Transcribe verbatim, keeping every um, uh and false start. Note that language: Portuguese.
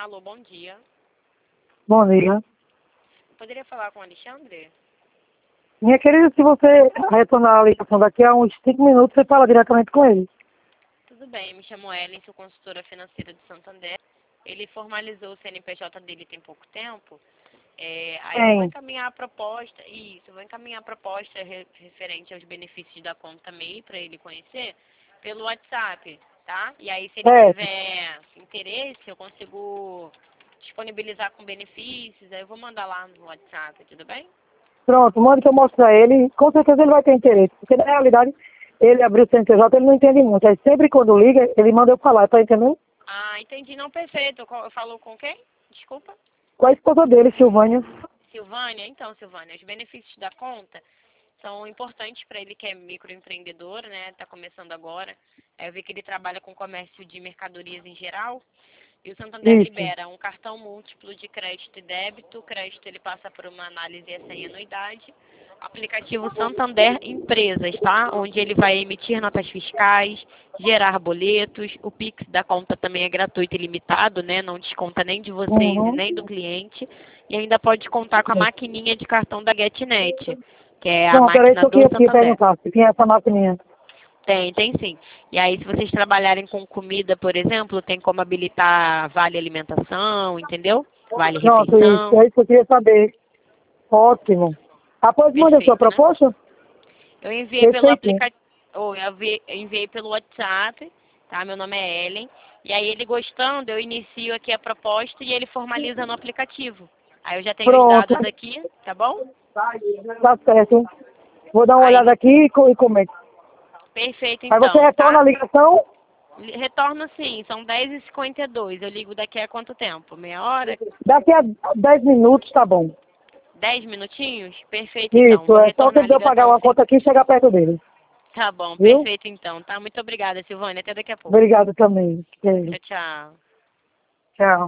Alô, bom dia. Bom dia. Poderia falar com o Alexandre? Minha querida, se você retornar a ligação daqui a uns cinco minutos, você fala diretamente com ele. Tudo bem, me chamo Ellen, sou consultora financeira de Santander. Ele formalizou o C N P J dele tem pouco tempo. É, aí eu vou Tem. encaminhar a proposta, isso, eu vou encaminhar a proposta re- referente aos benefícios da conta M E I para ele conhecer pelo WhatsApp, tá? E aí se ele Certo. tiver interesse, eu consigo disponibilizar com benefícios, aí eu vou mandar lá no WhatsApp, tudo bem? Pronto, mande que eu mostro pra ele. Com certeza ele vai ter interesse. Porque na realidade, ele abriu o C N P J, ele não entende muito. Aí sempre quando liga, ele manda eu falar, tá entendendo? Ah, entendi, não, perfeito. Qual- Eu falo com quem? Desculpa. Com a esposa dele, Silvânia. Silvânia, então, Silvânia, os benefícios da conta são importantes para ele que é microempreendedor, né? Está começando agora. É, eu vi que ele trabalha com comércio de mercadorias em geral. E o Santander Isso. libera um cartão múltiplo de crédito e débito. O crédito ele passa por uma análise essa em anuidade. Aplicativo Santander Empresas, tá? Onde ele vai emitir notas fiscais, gerar boletos. O Pix da conta também é gratuito e limitado, né? Não desconta nem de vocês e Uhum. nem do cliente. E ainda pode contar com a maquininha de cartão da GetNet, que é a Pronto, era isso máquina que eu do queria te Santander. perguntar, se tinha essa maquininha. Tem, tem sim. E aí, se vocês trabalharem com comida, por exemplo, tem como habilitar vale alimentação, entendeu? Vale Pronto, isso. refeição. É isso que eu queria saber. Ótimo. Após manda a sua Perfeito, né? proposta? Eu enviei pelo Perfeitinho. aplicativo, ou eu enviei, eu enviei pelo WhatsApp, tá? Meu nome é Ellen. E aí, ele gostando, eu inicio aqui a proposta e ele formaliza no aplicativo. Aí eu já tenho os Pronto. dados aqui, tá bom? Tá certo. Vou dar uma olhada Aí, aqui e co- e comento. perfeito Aí você então, retorna a tá? ligação? Retorno sim, são dez e cinquenta e dois. Eu ligo daqui a quanto tempo? Meia hora? Daqui a dez minutos tá bom. Dez minutinhos? Perfeito, então. Isso, Vou é só que retornar a eu pagar ligação uma sim. conta aqui e chegar perto dele. Tá bom, Viu? perfeito, então. Tá, muito obrigada, Silvânia. Até daqui a pouco. Obrigado também. Tchau, tchau. Tchau.